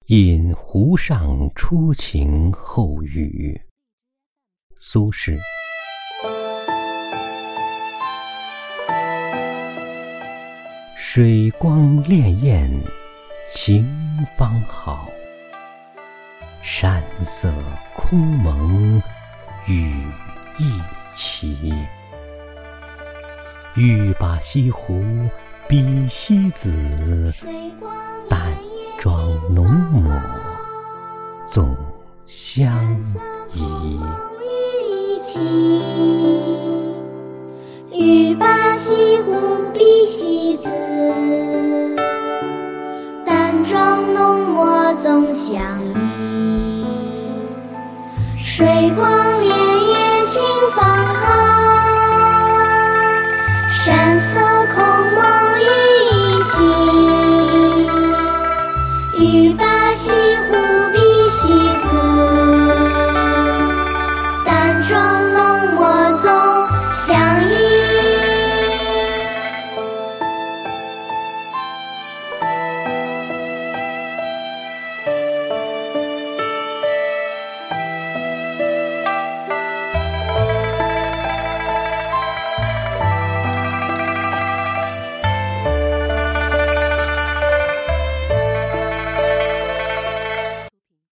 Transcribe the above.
引湖上初晴后雨。苏轼。水光潋滟晴方好，山色空蒙雨亦奇。欲把西湖比西子，淡妆浓抹总相宜。 欲把西湖比西子，淡妆浓抹总相宜。水光潋滟晴方好，山色空蒙雨亦奇。欲把西湖